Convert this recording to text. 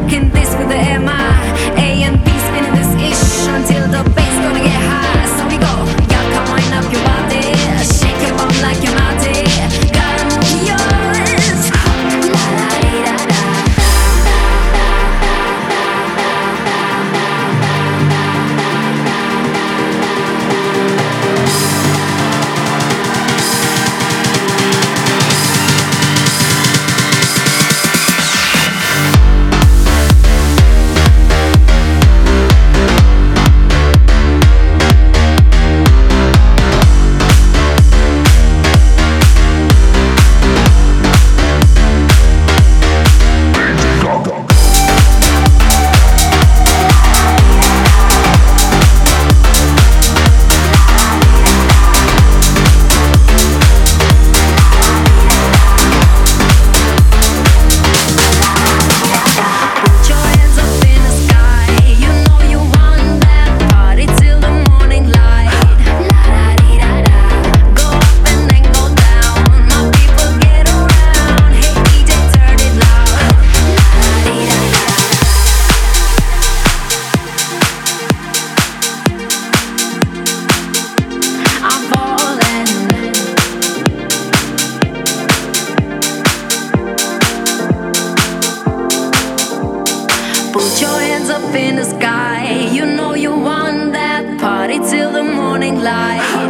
rocking this with the MI. A and B spinning this ish until the bass gonna get high. So we go, y'all come wind up your body, shake your bum like you're naughty. Gotta move yours. La la di da da. Put your hands up in the sky. You know you want that party till the morning light.